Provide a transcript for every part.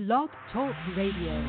Blog Talk Radio.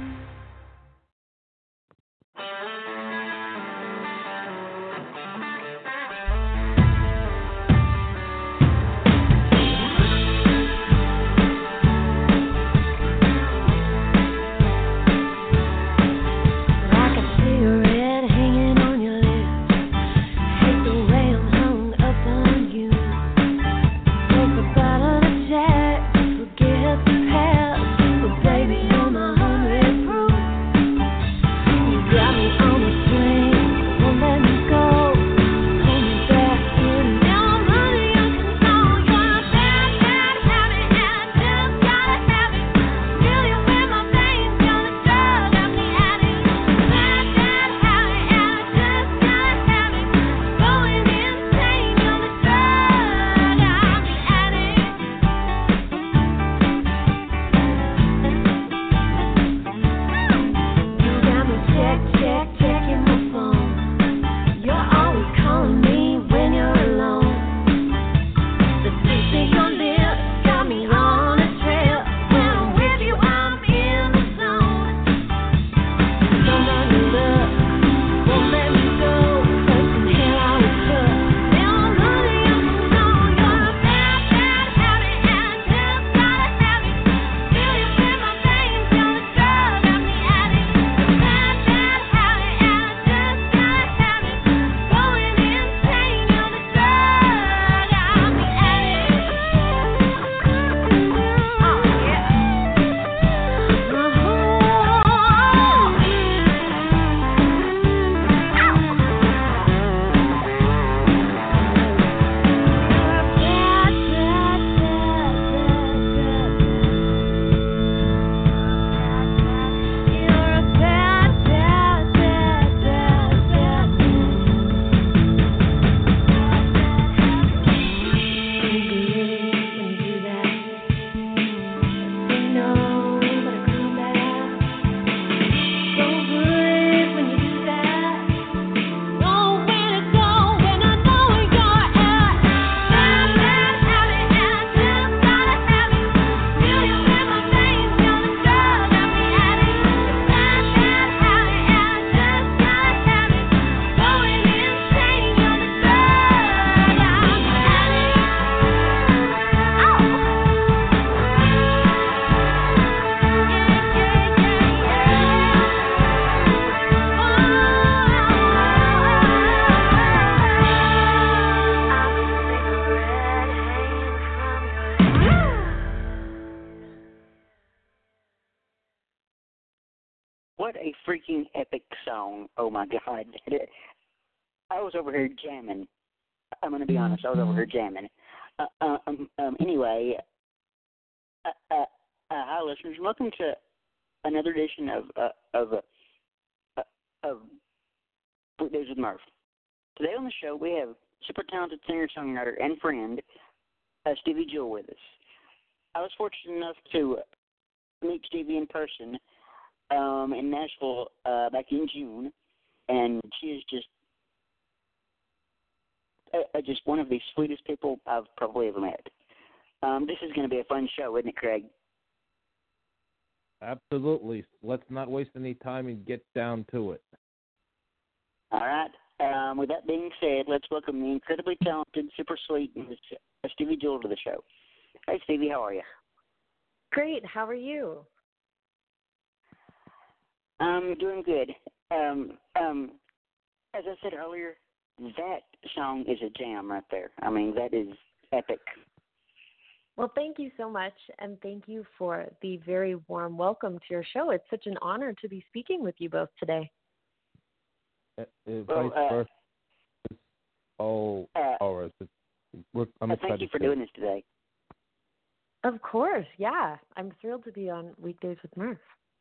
What a freaking epic song. Oh, my God. I was over here jamming. I'm going to be honest. I was over here jamming. Anyway, hi, listeners. Welcome to another edition of Weekdays with Murph. Today on the show, we have super talented singer-songwriter and friend, Stevie Jewell, with us. I was fortunate enough to meet Stevie in person in Nashville back in June, and she is just one of the sweetest people I've probably ever met. This is going to be a fun show, isn't it, Craig? Absolutely. Let's not waste any time and get down to it. All right. With that being said, let's welcome the incredibly talented, super sweet Stevie Jewell to the show. Hey, Stevie, how are you? Great. How are you? I'm doing good. As I said earlier, that song is a jam right there. I mean, that is epic. Well, thank you so much, and thank you for the very warm welcome to your show. It's such an honor to be speaking with you both today. Well, thank you for doing this today. Of course, yeah. I'm thrilled to be on Weekdays with Murph.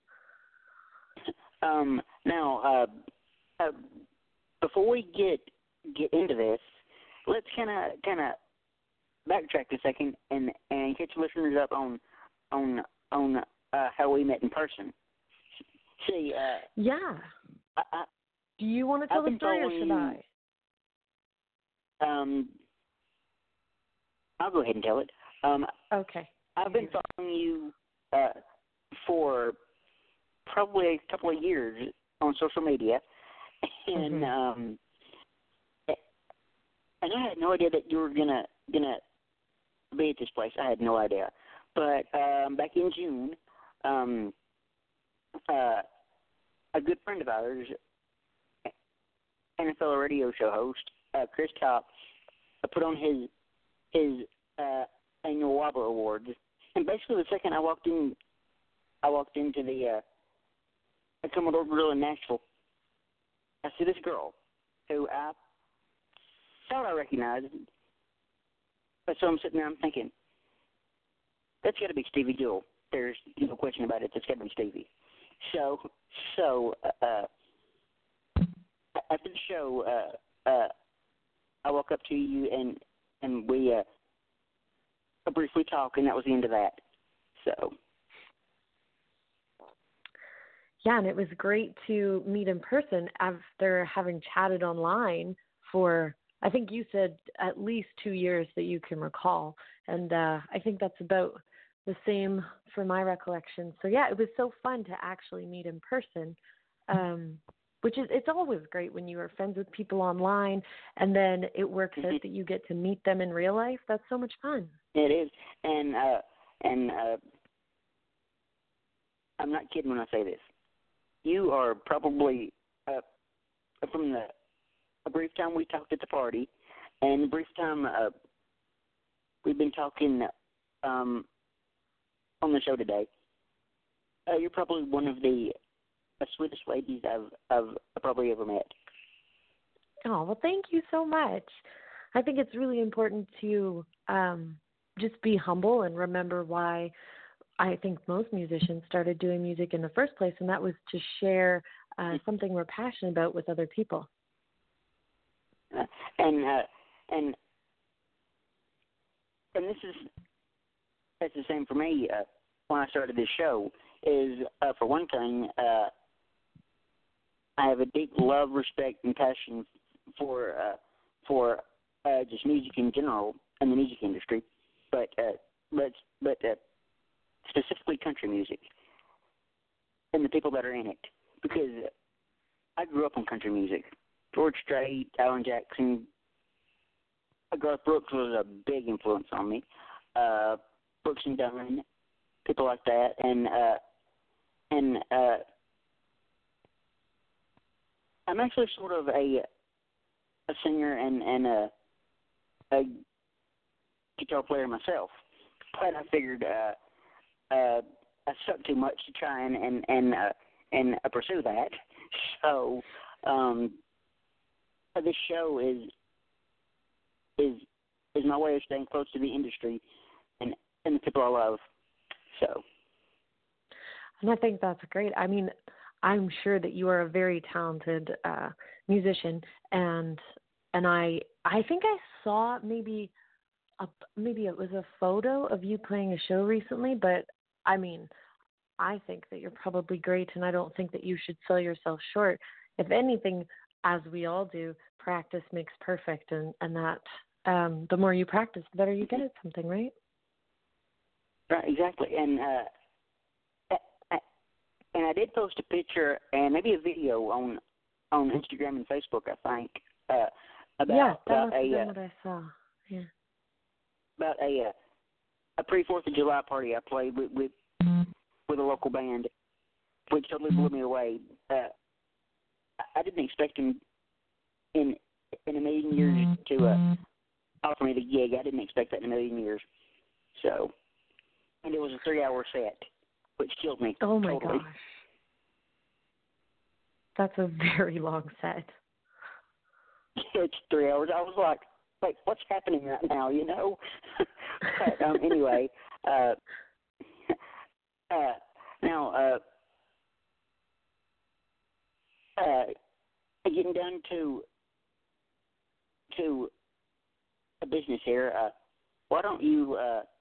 Now, before we get into this, let's kind of backtrack a second and catch listeners up on how we met in person. See, yeah. Do you want to tell the story, or should I? I'll go ahead and tell it. Okay. I've been following you for probably a couple of years on social media, and and I had no idea that you were gonna be at this place. I had no idea. But back in June, a good friend of ours, NFL radio show host, Chris Kopp, put on his annual Wobble Awards. And basically, the second I walked into the Commodore Grill in Nashville, I see this girl who I thought I recognized. But so I'm sitting there, I'm thinking, that's got to be Stevie Jewell. There's no question about it. That's got to be Stevie. So after the show, I walk up to you and we briefly talk, and that was the end of that. So. Yeah, and it was great to meet in person after having chatted online for, I think you said, at least 2 years that you can recall. And I think that's about the same for my recollection. So, yeah, it was so fun to actually meet in person, which is, it's always great when you are friends with people online and then it works out that you get to meet them in real life. That's so much fun. It is. And I'm not kidding when I say this. You are probably, from a brief time we talked at the party, and the brief time we've been talking on the show today, you're probably one of the sweetest ladies I've probably ever met. Oh, well, thank you so much. I think it's really important to just be humble and remember why I think most musicians started doing music in the first place, and that was to share something we're passionate about with other people. And this is that's the same for me. When I started this show, is for one thing, I have a deep love, respect, and passion for just music in general and the music industry, but specifically country music and the people that are in it, because I grew up on country music. George Strait, Alan Jackson, Garth Brooks was a big influence on me. Brooks and Dunn, people like that, and I'm actually sort of a singer and a guitar player myself, but I figured I suck too much to try and pursue that. So this show is my way of staying close to the industry and the people I love. So. And I think that's great. I mean, I'm sure that you are a very talented musician, and I think I saw maybe it was a photo of you playing a show recently, but I mean, I think that you're probably great, and I don't think that you should sell yourself short. If anything, as we all do, practice makes perfect, and that the more you practice, the better you get at something, right? Right, exactly. And I did post a picture and maybe a video on Instagram and Facebook, I think, about what I saw. Yeah. About a pre-4th of July party I played with a local band, which totally blew me away. I didn't expect him in a million years to offer me the gig. I didn't expect that in a million years. So, and it was a 3-hour set, which killed me. Oh my totally. gosh. That's a very long set. It's 3 hours. I was like, wait, what's happening right now, you know? But anyway, now, getting down to a business here, why don't you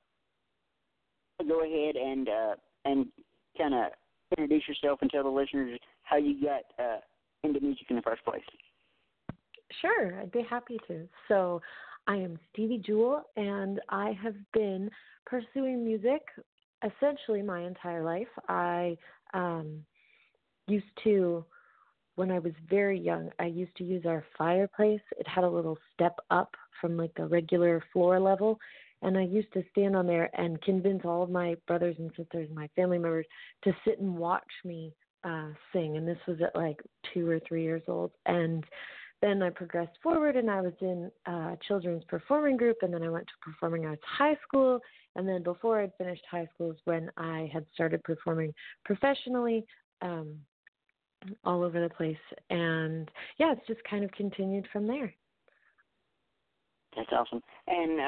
go ahead and kind of introduce yourself and tell the listeners how you got into music in the first place? Sure, I'd be happy to. So I am Stevie Jewell, and I have been pursuing music essentially my entire life. I used to, when I was very young, I used to use our fireplace. It had a little step up from like the regular floor level. And I used to stand on there and convince all of my brothers and sisters, my family members, to sit and watch me sing. And this was at like 2 or 3 years old. And then I progressed forward and I was in children's performing group. And then I went to performing arts high school. And then before I'd finished high school is when I had started performing professionally. All over the place. And yeah, it's just kind of continued from there. That's awesome. And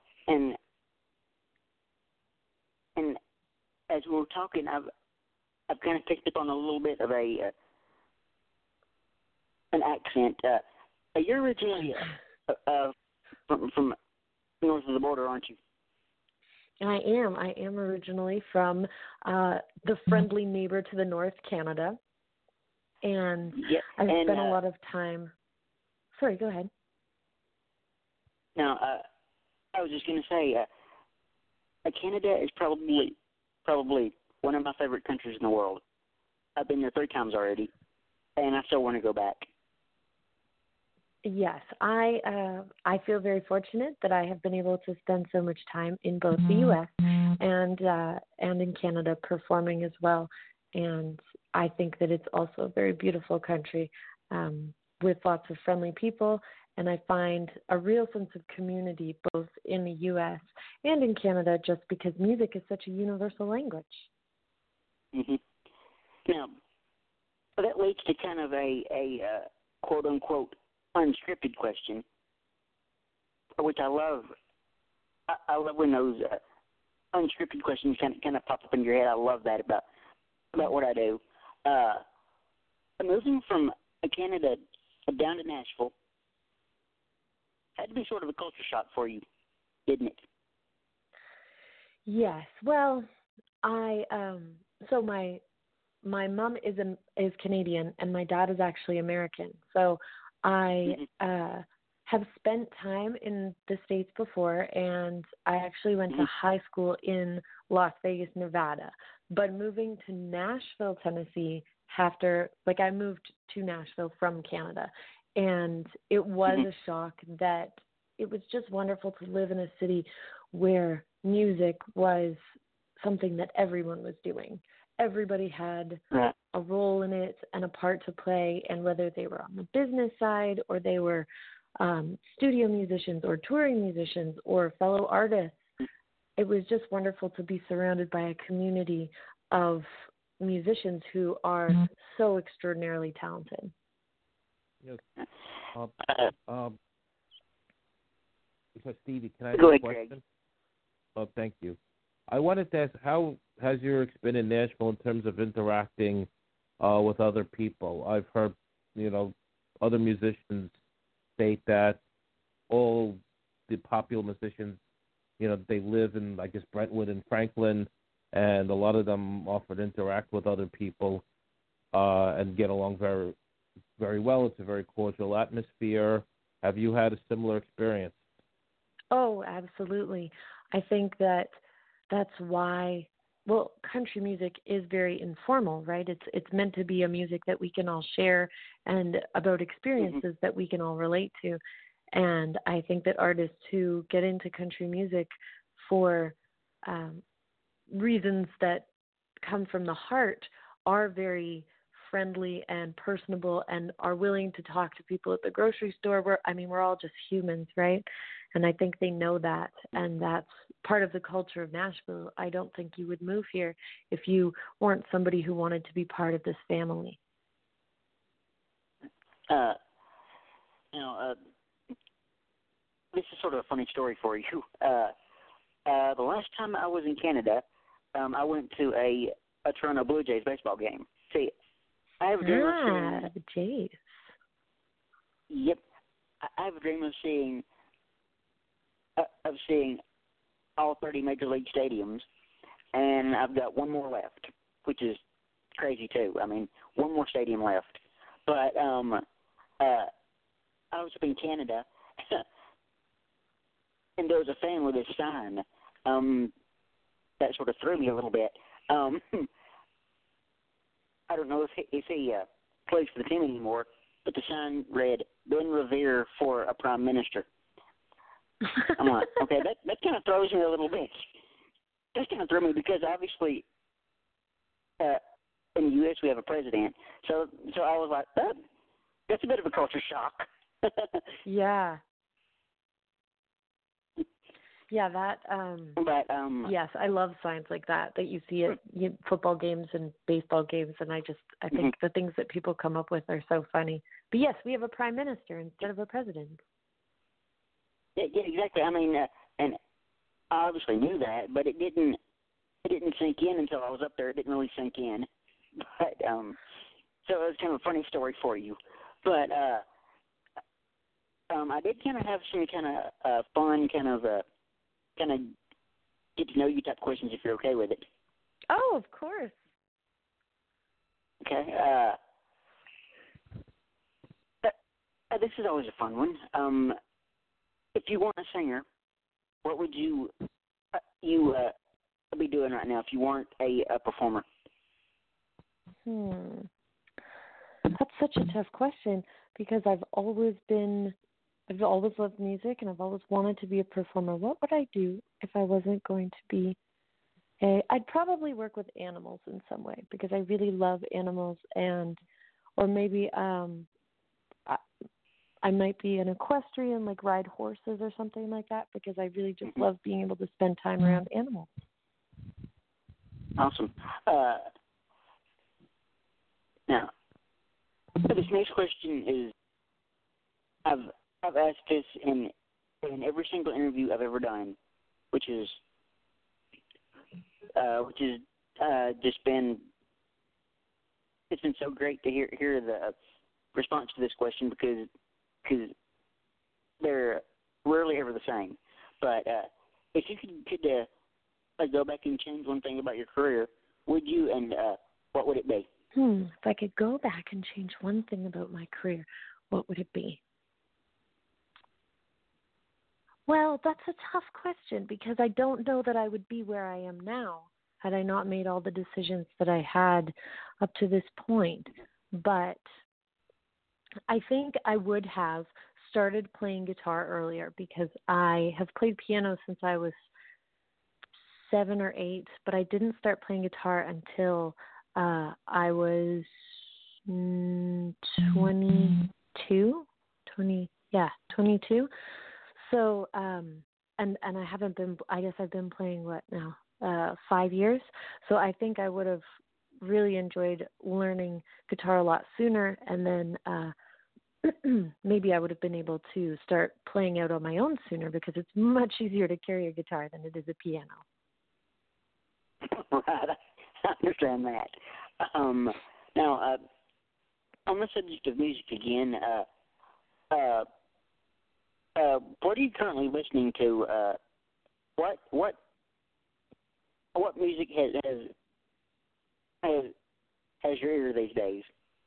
as we were talking, I've kind of picked up on a little bit of an accent. You're originally from north of the border, aren't you? I am originally from the friendly neighbor to the north, Canada. And I've spent a lot of time. Sorry, go ahead. Now, I was just going to say, Canada is probably one of my favorite countries in the world. I've been there 3 times already, and I still want to go back. Yes, I feel very fortunate that I have been able to spend so much time in both the U.S. and in Canada performing as well. And I think that it's also a very beautiful country with lots of friendly people. And I find a real sense of community both in the U.S. and in Canada just because music is such a universal language. Mm-hmm. Now, that leads to kind of a quote-unquote unscripted question, which I love. I love when those unscripted questions kind of pop up in your head. I love that about what I do. Moving from Canada down to Nashville had to be sort of a culture shock for you, didn't it? Yes. Well, so my mom is Canadian and my dad is actually American. So I have spent time in the States before, and I actually went to high school in Las Vegas, Nevada. But moving to Nashville, Tennessee, I moved to Nashville from Canada, and it was a shock that it was just wonderful to live in a city where music was something that everyone was doing. Everybody had a role in it and a part to play, and whether they were on the business side or they were studio musicians or touring musicians or fellow artists, it was just wonderful to be surrounded by a community of musicians who are so extraordinarily talented. Yes. So Stevie, can I ask Go a ahead, question? Greg. Oh, thank you. I wanted to ask, how has your experience in Nashville in terms of interacting with other people? I've heard, other musicians state that all the popular musicians, they live in, I guess, Brentwood and Franklin, and a lot of them often interact with other people and get along very, very well. It's a very cordial atmosphere. Have you had a similar experience? Oh, absolutely. I think that's why, country music is very informal, right? It's meant to be a music that we can all share and about experiences that we can all relate to. And I think that artists who get into country music for reasons that come from the heart are very friendly and personable and are willing to talk to people at the grocery store. We're all just humans, right? And I think they know that, and that's part of the culture of Nashville. I don't think you would move here if you weren't somebody who wanted to be part of this family. This is sort of a funny story for you. The last time I was in Canada, I went to a Toronto Blue Jays baseball game. See, I have a dream of the Jays. Yep, I have a dream of seeing all 30 major league stadiums, and I've got one more left, which is crazy too. One more stadium left. But I was up in Canada, and there was a fan with a sign. that sort of threw me a little bit. I don't know if he plays for the team anymore, but the sign read Ben Revere for a prime minister. I'm like, okay, that kind of throws me a little bit. That kind of threw me because obviously in the U.S. we have a president, so I was like, that's a bit of a culture shock. Yeah. Yeah, that. But yes, I love signs like that you see at football games and baseball games, and I think the things that people come up with are so funny. But yes, we have a prime minister instead of a president. Yeah, exactly. I mean, and I obviously knew that, but it didn't sink in until I was up there. It didn't really sink in. But so it was kind of a funny story for you. But I did kind of have some kind of fun, kind of get to know you type questions if you're okay with it. Oh, of course. Okay. This is always a fun one. If you weren't a singer, what would you be doing right now if you weren't a performer? That's such a tough question because I've always loved music and I've always wanted to be a performer. What would I do if I wasn't going to be I'd probably work with animals in some way because I really love animals or maybe I might be an equestrian, like ride horses or something like that, because I really just love being able to spend time around animals. Awesome. Now, this next question is, I've asked this in every single interview I've ever done, which is just been, it's been so great to hear the response to this question because they're rarely ever the same. But if you could go back and change one thing about your career, would you, and what would it be? If I could go back and change one thing about my career, what would it be? Well, that's a tough question because I don't know that I would be where I am now had I not made all the decisions that I had up to this point. But I think I would have started playing guitar earlier because I have played piano since I was 7 or 8, but I didn't start playing guitar until I was 22. So, and I haven't been, I guess I've been playing 5 years. So I think I would have really enjoyed learning guitar a lot sooner. And then maybe I would have been able to start playing out on my own sooner because it's much easier to carry a guitar than it is a piano. Right, I understand that. Now, on the subject of music again, what are you currently listening to? What music has your ear these days?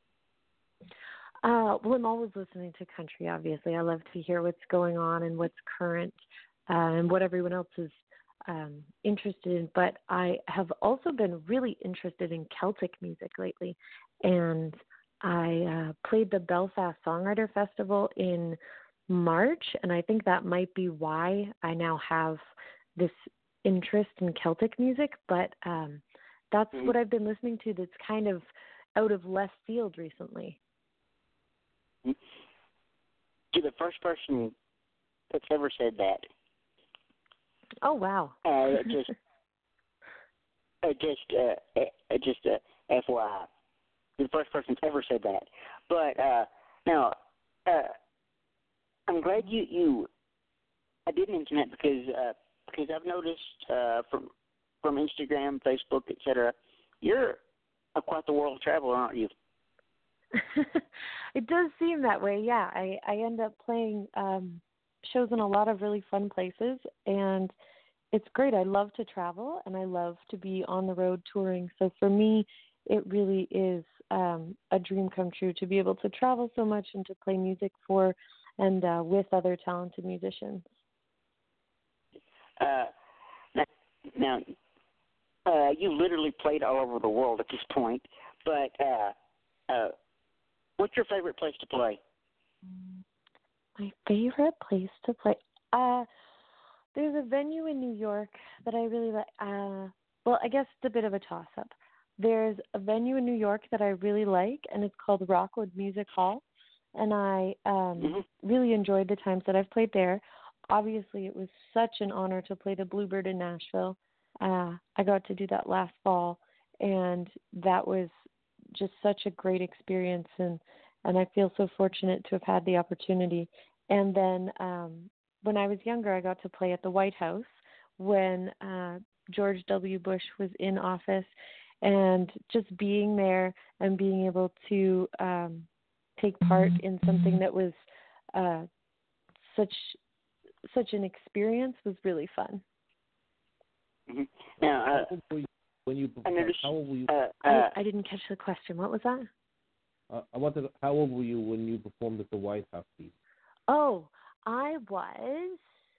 Well, I'm always listening to country, obviously. I love to hear what's going on and what's current and what everyone else is interested in. But I have also been really interested in Celtic music lately. And I played the Belfast Songwriter Festival in March, and I think that might be why I now have this interest in Celtic music. But that's what I've been listening to that's kind of out of left field recently. You're the first person that's ever said that. Oh, wow. Just FYI. You're the first person that's ever said that. But now, I'm glad I did mention that because I've noticed from Instagram, Facebook, etc. You're quite the world traveler, aren't you? It does seem that way, yeah. I end up playing shows in a lot of really fun places, and it's great. I love to travel, and I love to be on the road touring. So for me, it really is a dream come true to be able to travel so much and to play music for and with other talented musicians. Now, You literally played all over the world at this point. But what's your favorite place to play? My favorite place to play. There's a venue in New York that I really like. Well, I guess it's a bit of a toss-up. There's a venue in New York that I really like, and it's called Rockwood Music Hall. And I really enjoyed the times that I've played there. Obviously, it was such an honor to play the Bluebird in Nashville. I got to do that last fall, and that was just such a great experience, and I feel so fortunate to have had the opportunity. And then when I was younger, I got to play at the White House when George W. Bush was in office, and just being there and being able to take part in something that was such an experience was really fun. Mm-hmm. Now, I noticed, how old were you? I didn't catch the question. What was that? How old were you when you performed at the White House? Oh, I was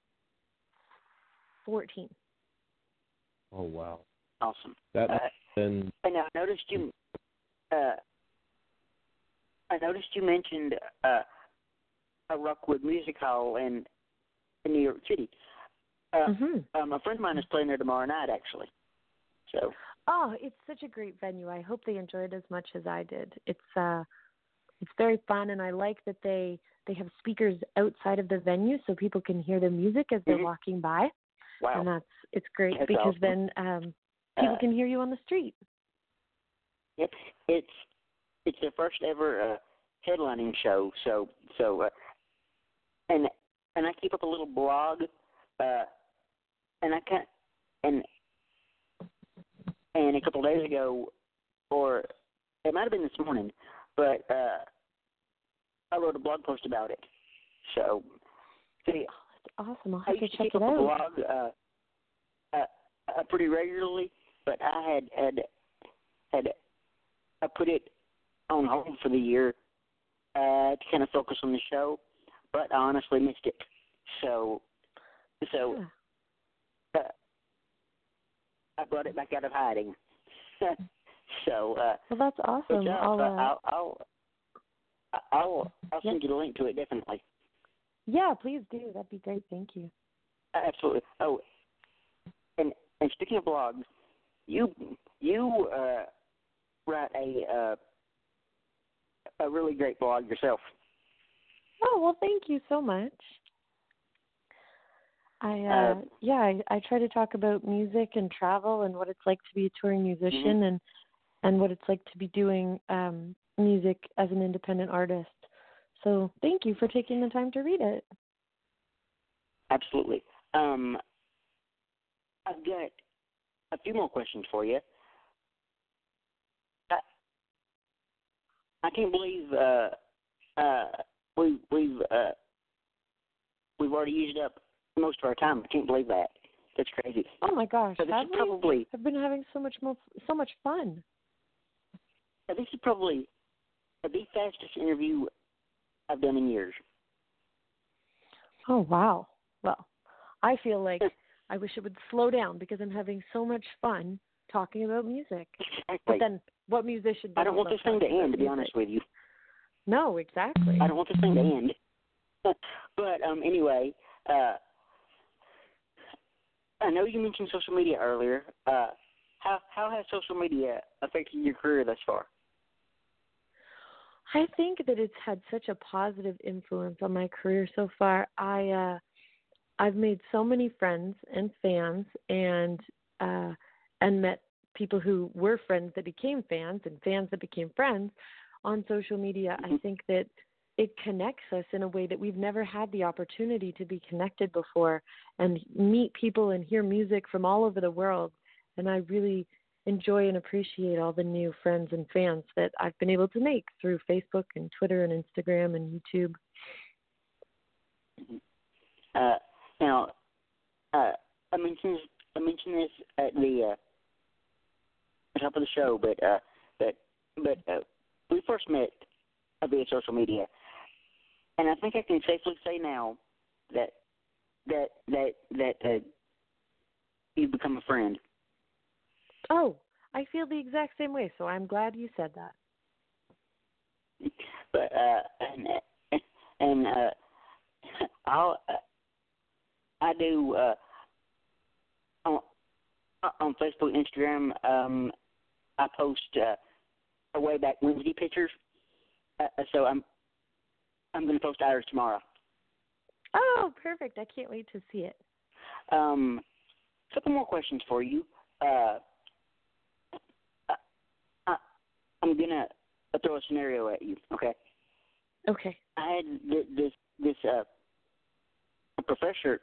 14. Oh, wow. Awesome. That and I noticed you. I noticed you mentioned a Rockwood Music Hall in New York City. A friend of mine is playing there tomorrow night, actually. So. Oh, it's such a great venue. I hope they enjoyed it as much as I did. It's very fun, and I like that they have speakers outside of the venue so people can hear the music as they're walking by. Wow. And it's great that's because awesome. then people can hear you on the street. Yep, it's their first ever headlining show. So and I keep up a little blog, and a couple of days ago, or it might have been this morning, but I wrote a blog post about it. So, see, that's awesome. I'll I have to used to check keep it up a out. blog pretty regularly, but I had put it on hold for the year to kind of focus on the show, but I honestly missed it. So I brought it back out of hiding. So well, that's awesome. I'll send you the link to it, definitely. Yeah, please do. That'd be great. Thank you. Absolutely. Oh, and speaking of blogs, you write a really great blog yourself. Oh, well, thank you so much. I try to talk about music and travel and what it's like to be a touring musician and what it's like to be doing music as an independent artist. So thank you for taking the time to read it. Absolutely. I've got a few more questions for you. I can't believe we've already used up most of our time. I can't believe that. That's crazy. Oh my gosh! So this is probably. I've been having so much fun. This is probably the fastest interview I've done in years. Oh wow! Well, I feel like I wish it would slow down because I'm having so much fun talking about music. Exactly. But then, what musician? I don't want this thing to end, to be honest with you. No, exactly. I don't want this thing to end. But anyway, I know you mentioned social media earlier. How has social media affected your career thus far? I think that it's had such a positive influence on my career so far. I've made so many friends and fans, and met people who were friends that became fans, and fans that became friends on social media. I think that it connects us in a way that we've never had the opportunity to be connected before and meet people and hear music from all over the world. And I really enjoy and appreciate all the new friends and fans that I've been able to make through Facebook and Twitter and Instagram and YouTube. Now, I mentioned this at the top of the show, but we first met via social media, and I think I can safely say now that you've become a friend. Oh, I feel the exact same way, so I'm glad you said that. But and I'll I do on Facebook, Instagram. I post way back Wednesday pictures. So I'm going to post ours tomorrow. Oh, perfect! I can't wait to see it. Couple more questions for you. I'm gonna throw a scenario at you. Okay. Okay. I had this a professor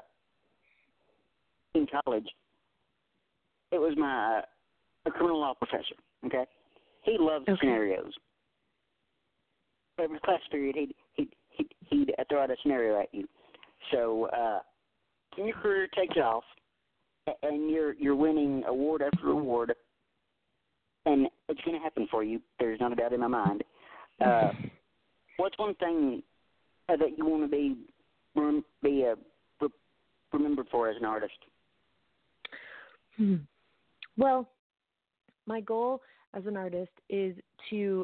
in college. It was my a criminal law professor. Okay. He loves scenarios. Every class period, he'd throw out a scenario at you. So when your career takes off, and you're winning award after award, and it's going to happen for you. There's not a doubt in my mind. What's one thing that you want to be remembered for as an artist? Well, my goal as an artist is to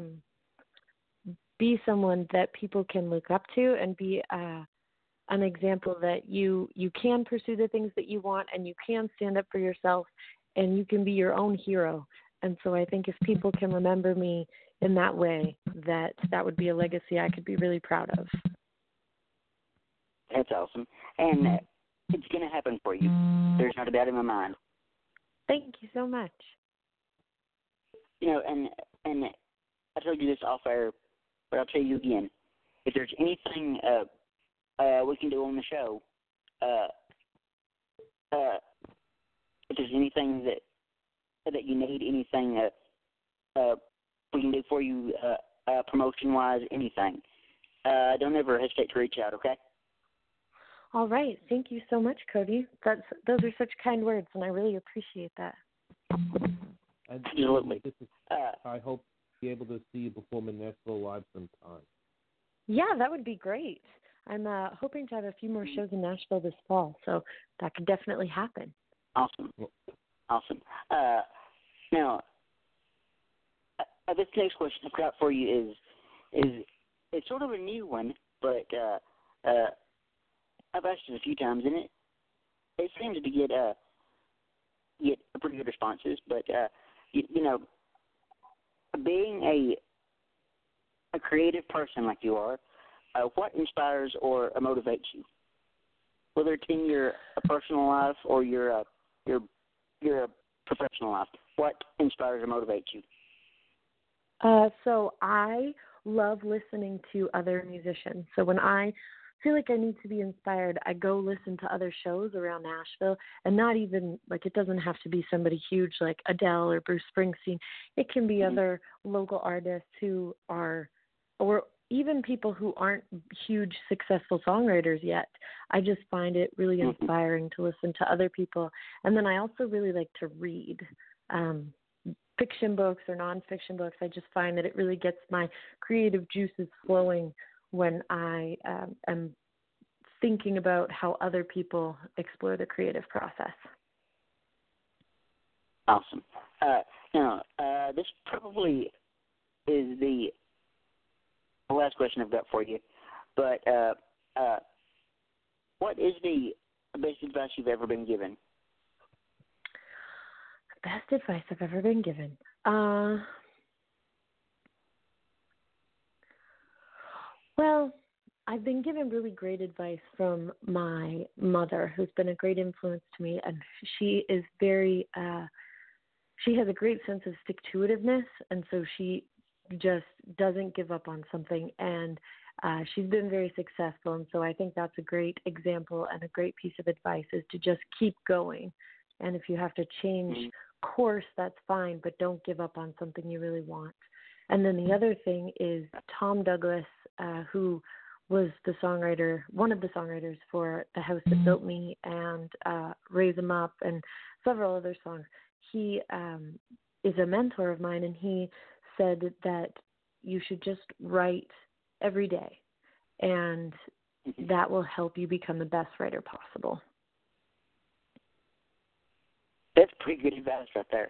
be someone that people can look up to and be an example that you can pursue the things that you want, and you can stand up for yourself, and you can be your own hero. And so I think if people can remember me in that way, that would be a legacy I could be really proud of. That's awesome. And it's going to happen for you. There's not a doubt in my mind. Thank you so much. You know, and I told you this off air, but I'll tell you again. If there's anything we can do on the show, if there's anything that you need, anything we can do for you promotion-wise, anything, don't ever hesitate to reach out, okay? All right. Thank you so much, Cody. Those are such kind words, and I really appreciate that. Absolutely. I hope to be able to see you perform in Nashville live sometime. Yeah, that would be great. I'm hoping to have a few more shows in Nashville this fall, so that could definitely happen. Awesome. Now, this next question I've got for you is it's sort of a new one, but I've asked it a few times, and it seems to get pretty good responses. But you know, being a creative person like you are, what inspires or motivates you? Whether it's in your personal life or your professional life, what inspires or motivates you? So I love listening to other musicians. So when I feel like I need to be inspired, I go listen to other shows around Nashville, and not even, like, it doesn't have to be somebody huge like Adele or Bruce Springsteen. It can be other local artists who are, or even people who aren't huge successful songwriters yet. I just find it really inspiring to listen to other people. And then I also really like to read fiction books or nonfiction books. I just find that it really gets my creative juices flowing when I am thinking about how other people explore the creative process. Awesome. Now, this probably is the last question I've got for you, but what is the best advice you've ever been given? Best advice I've ever been given? Well, I've been given really great advice from my mother, who's been a great influence to me, and she is very, she has a great sense of stick-to-itiveness, and so she just doesn't give up on something, and she's been very successful, and so I think that's a great example and a great piece of advice, is to just keep going, and if you have to change course, that's fine, but don't give up on something you really want. And then the other thing is Tom Douglas, who was the songwriter, one of the songwriters for The House That Built Me and Raise 'Em Up and several other songs. He is a mentor of mine, and he said that you should just write every day, and that will help you become the best writer possible. That's pretty good advice right there.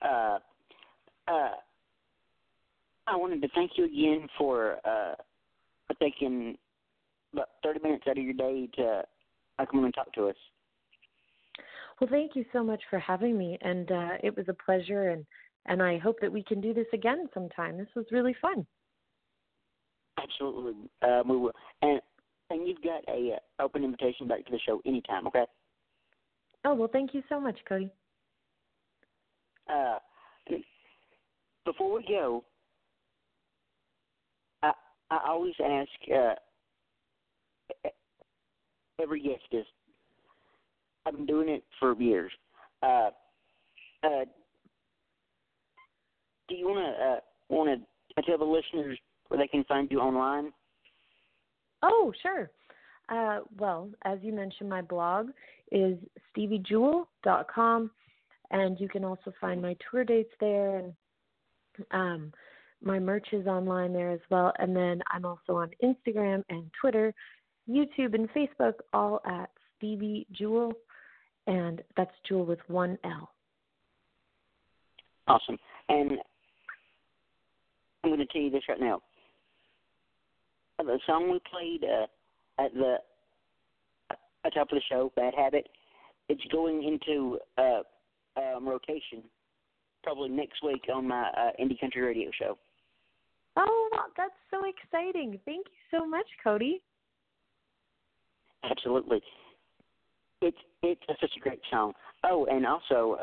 I wanted to thank you again for taking about 30 minutes out of your day to come on and talk to us. Well, thank you so much for having me, and it was a pleasure, and I hope that we can do this again sometime. This was really fun. Absolutely, we will. And you've got a open invitation back to the show anytime. Okay. Oh, well, thank you so much, Cody. Before we go, I always ask every guest this. I've been doing it for years. Do you want to tell the listeners where they can find you online? Oh, sure. Well, as you mentioned, my blog is steviejewel.com, and you can also find my tour dates there, and my merch is online there as well. And then I'm also on Instagram and Twitter, YouTube, and Facebook, all at Stevie Jewel, and that's Jewel with one L. Awesome. And I'm going to tell you this right now. The song we played at the top of the show, Bad Habit, it's going into rotation probably next week on my indie country radio show. Oh, that's so exciting. Thank you so much, Cody. Absolutely. It's such a great song. Oh, and also,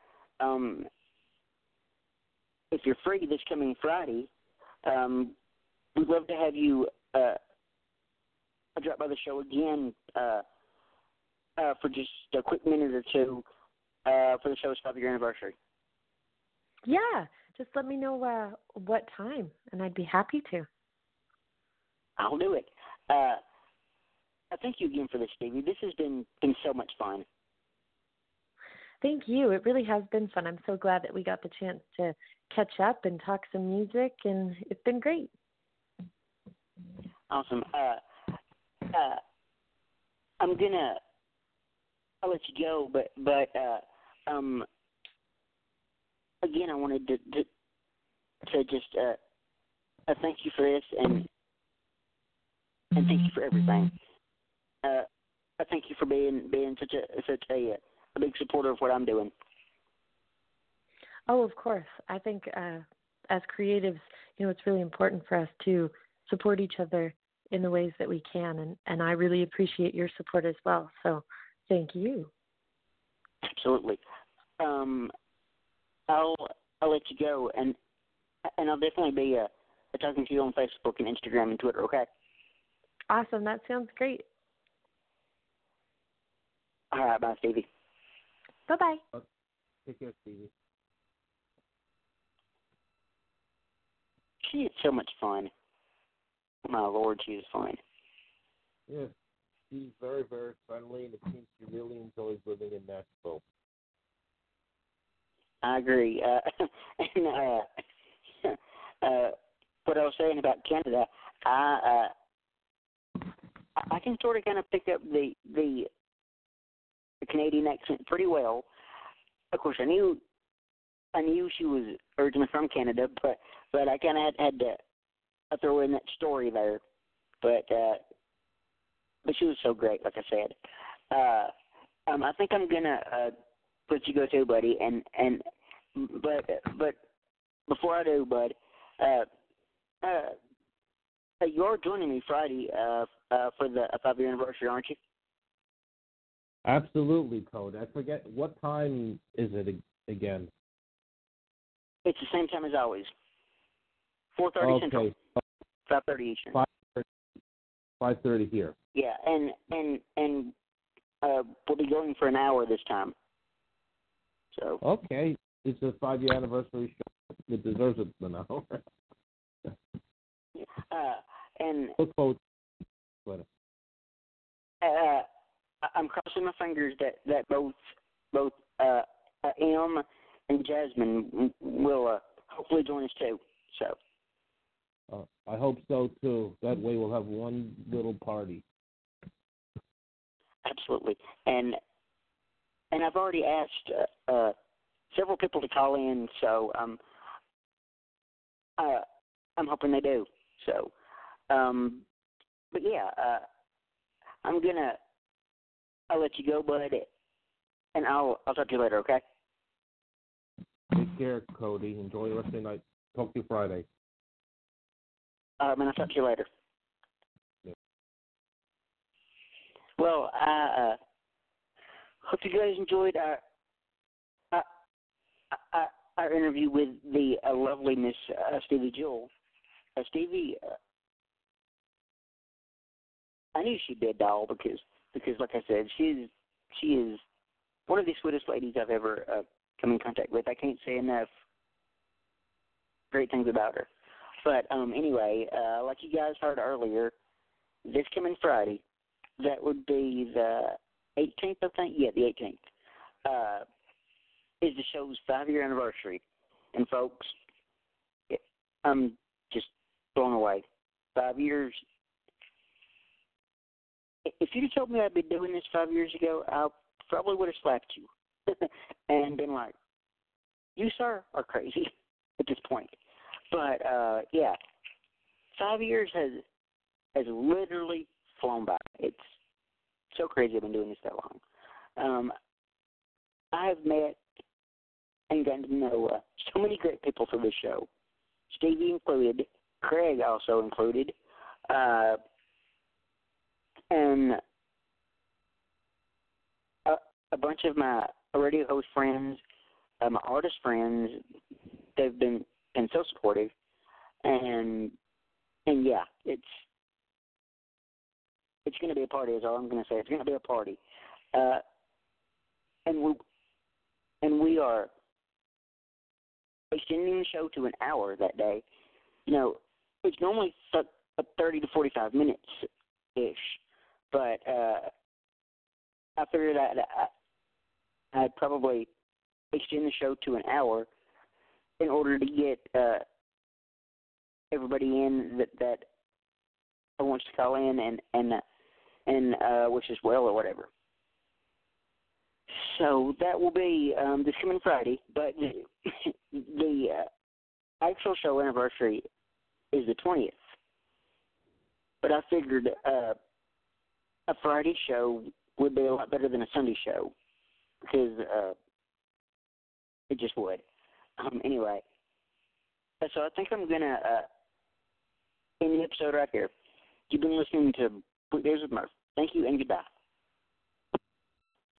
if you're free this coming Friday, we'd love to have you drop by the show again for just a quick minute or two for the show's 5-year anniversary. Yeah, just let me know what time, and I'd be happy to. I'll do it. I thank you again for this, Stevie. This has been so much fun. Thank you. It really has been fun. I'm so glad that we got the chance to catch up and talk some music, and it's been great. Awesome. I'll let you go, but again, I wanted to just thank you for this and thank you for everything. I thank you for being such a big supporter of what I'm doing. Oh, of course. I think as creatives, it's really important for us to support each other in the ways that we can, and I really appreciate your support as well. So, thank you. Absolutely. I'll let you go, and I'll definitely be talking to you on Facebook and Instagram and Twitter. Okay. Awesome. That sounds great. All right. Bye, Stevie. Bye-bye. Take care, Stevie. She is so much fun. My Lord, she is fun. Yes, she's very, very friendly, and it seems she really enjoys living in Nashville. I agree. And what I was saying about Canada, I can sort of kind of pick up the Canadian accent pretty well. Of course, I knew she was originally from Canada, but I kind of had to throw in that story there. But she was so great, like I said. I think I'm gonna let you go too, buddy. But before I do, bud, you're joining me Friday for the 5-year anniversary, aren't you? Absolutely, Code. I forget, what time is it again? It's the same time as always. 4:30 Central. 5:30 Eastern. 5:30 here. Yeah, and we'll be going for an hour this time. So. Okay, it's a 5-year anniversary show. It deserves an hour. And Code. I'm crossing my fingers that both Em and Jasmine will hopefully join us too. So. I hope so too. That way we'll have one little party. Absolutely, and I've already asked several people to call in, so I'm hoping they do. So, but yeah, I'll let you go, bud, and I'll talk to you later, okay? Take care, Cody. Enjoy the rest of the night. Talk to you Friday. Man, I'll talk to you later. Yeah. Well, I hope you guys enjoyed our interview with the lovely Miss Stevie Jewell. Stevie, I knew she'd be a doll because, like I said, she is one of the sweetest ladies I've ever come in contact with. I can't say enough great things about her. But anyway, like you guys heard earlier, this coming Friday, that would be the 18th, I think. Yeah, the 18th. Is the show's 5-year anniversary. And folks, I'm just blown away. 5 years. If you'd have told me I'd been doing this 5 years ago, I probably would have slapped you and been like, you, sir, are crazy at this point. But, yeah, 5 years has literally flown by. It's so crazy I've been doing this that long. I have met and gotten to know so many great people for this show. Stevie included, Craig also included, and a bunch of my radio host friends, my artist friends. They've been so supportive, and yeah, it's going to be a party. Is all I'm going to say. It's going to be a party, and we are extending the show to an hour that day. You know, it's normally 30 to 45 minutes ish, but I figured I'd probably extend the show to an hour in order to get everybody in that wants to call in and wishes well or whatever. So that will be this coming Friday, but the actual show anniversary is the 20th. But I figured a Friday show would be a lot better than a Sunday show because it just would. Anyway, so I think I'm going to end the episode right here. You've been listening to Weekdays with Murph. Thank you and goodbye.